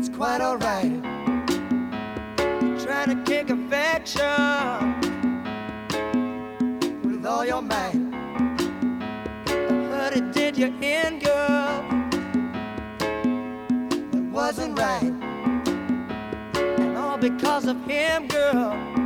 it's quite alright. Trying to kick affection with all your might. I heard it did you in, girl. It wasn't right, and all because of him, girl.